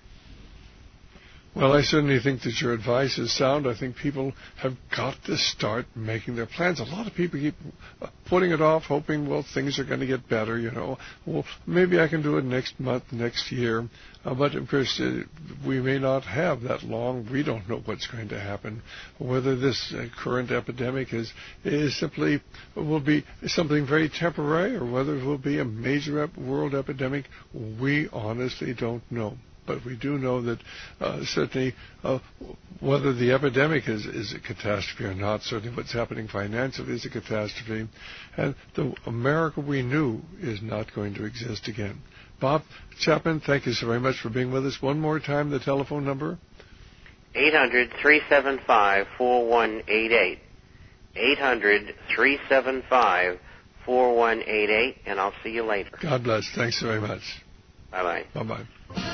Well, I certainly think that your advice is sound. I think people have got to start making their plans. A lot of people keep putting it off, hoping, well, things are going to get better, you know. Well, maybe I can do it next month, next year. Uh, but, of course, uh, we may not have that long. We don't know what's going to happen. Whether this uh, current epidemic is, is simply will be something very temporary, or whether it will be a major ep- world epidemic, we honestly don't know. But we do know that uh, certainly uh, whether the epidemic is, is a catastrophe or not, certainly what's happening financially is a catastrophe. And the America we knew is not going to exist again. Bob Chapman, thank you so very much for being with us. One more time, the telephone number. eight hundred, three seven five, four one eight eight. eight hundred, three seven five, four one eight eight, and I'll see you later. God bless. Thanks very much. Bye-bye. Bye-bye.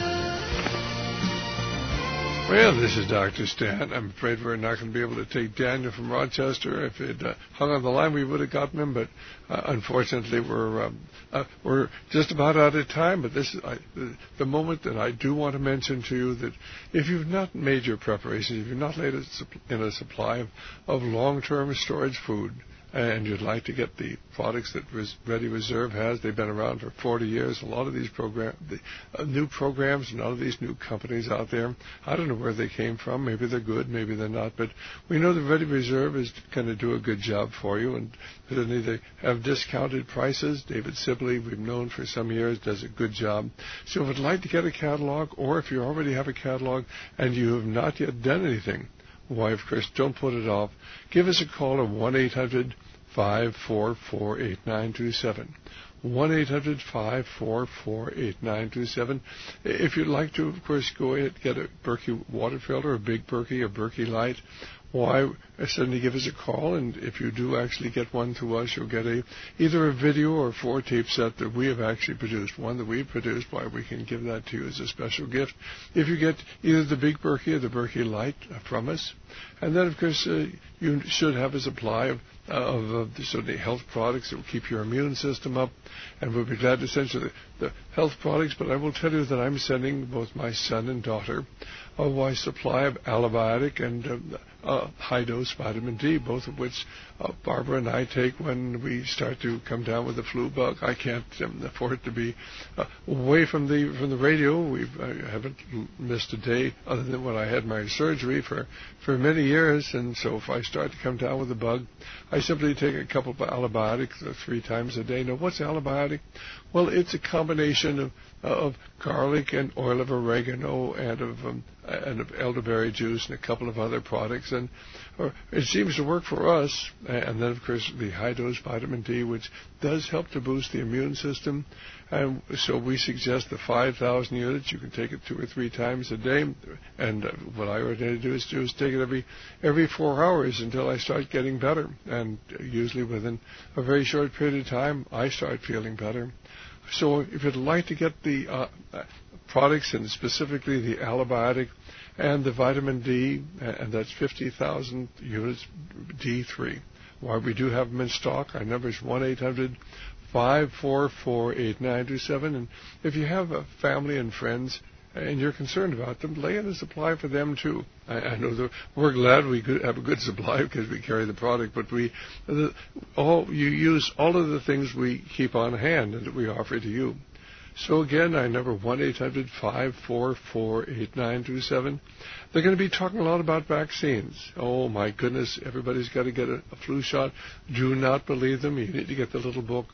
Well, this is Doctor Stan. I'm afraid we're not going to be able to take Daniel from Rochester. If it uh, hung on the line, we would have gotten him, but uh, unfortunately, we're um, uh, we're just about out of time. But this is I, the, the moment that I do want to mention to you that if you've not made your preparations, if you've not laid a, in a supply of, of long-term storage food, and you'd like to get the products that Res- Ready Reserve has, they've been around for forty years. A lot of these program, the uh, new programs and all of these new companies out there, I don't know where they came from. Maybe they're good, maybe they're not. But we know the Ready Reserve is going to do a good job for you, and certainly they have discounted prices. David Sibley, we've known for some years, does a good job. So if you'd like to get a catalog, or if you already have a catalog and you have not yet done anything, why, of course, don't put it off. Give us a call at one eight hundred, five four four, eight nine two seven. one eight hundred, five four four, eight nine two seven. If you'd like to, of course, go ahead and get a Berkey water filter, a Big Berkey, a Berkey Light, why, suddenly give us a call, and if you do actually get one to us, you'll get a either a video or four tape set that we have actually produced, one that we've produced, why we can give that to you as a special gift. If you get either the Big Berkey or the Berkey Light from us, and then, of course, uh, you should have a supply of, uh, of uh, certainly health products that will keep your immune system up, and we'll be glad to send you the, the health products, but I will tell you that I'm sending both my son and daughter a wide supply of Alibiotic and um, uh, high-dose vitamin D, both of which uh, Barbara and I take when we start to come down with the flu bug. I can't um, afford to be uh, away from the from the radio. We I haven't missed a day other than when I had my surgery for, for many years, and so if I start to come down with the bug, I simply take a couple of Alibiotics uh, three times a day. Now, what's Alibiotic? Well, it's a combination of of garlic and oil of oregano and of um, and of elderberry juice and a couple of other products, and or it seems to work for us. And then, of course, the high-dose vitamin D, which does help to boost the immune system. And so we suggest the five thousand units. You can take it two or three times a day. And uh, what I ordinarily do is, do is take it every every four hours until I start getting better. And usually within a very short period of time, I start feeling better. So if you'd like to get the uh, products, and specifically the Alibiotic and the vitamin D, and that's fifty thousand units, D three, why we do have them in stock. Our number is one eight hundred, five four four, eight nine two seven. And if you have a family and friends and you're concerned about them, lay in a supply for them too. I, I know that we're glad we could have a good supply because we carry the product, but we the, all you use all of the things we keep on hand and that we offer to you. So again, our number one eight hundred, five four four, eight nine two seven. They're going to be talking a lot about vaccines. Oh my goodness, everybody's got to get a, a flu shot. Do not believe them. You need to get the little book,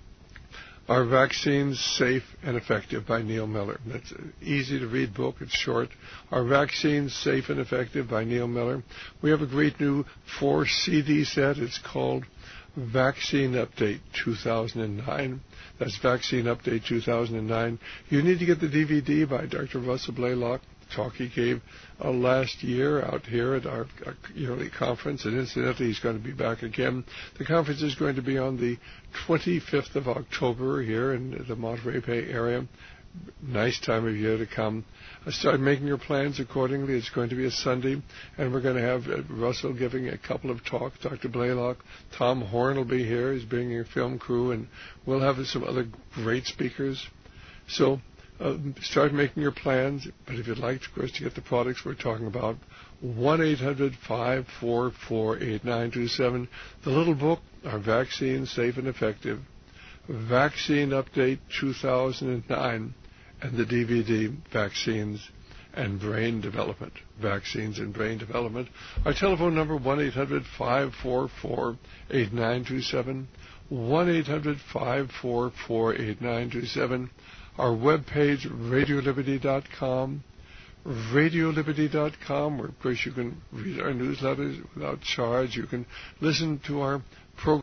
Are Vaccines Safe and Effective by Neil Miller. That's an easy to read book. It's short. Are Vaccines Safe and Effective by Neil Miller. We have a great new four C D set. It's called Vaccine Update two thousand nine. That's Vaccine Update two thousand nine. You need to get the D V D by Doctor Russell Blaylock, the talk he gave uh, last year out here at our, our yearly conference. And incidentally, he's going to be back again. The conference is going to be on the twenty-fifth of October here in the Monterey Bay area. Nice time of year to come. Uh, start making your plans accordingly. It's going to be a Sunday, and we're going to have uh, Russell giving a couple of talks, Doctor Blaylock. Tom Horn will be here. He's bringing a film crew, and we'll have some other great speakers. So uh, start making your plans. But if you'd like, of course, to get the products we're talking about, one eight hundred, five four four, eight nine two seven. The little book, Are Vaccines Safe and Effective? Vaccine Update two thousand nine. And the D V D, Vaccines and Brain Development. Vaccines and Brain Development. Our telephone number, one eight hundred, five four four, eight nine two seven. one eight hundred, five four four, eight nine two seven. Our webpage, radio liberty dot com. radio liberty dot com, where, of course, you can read our newsletters without charge. You can listen to our program.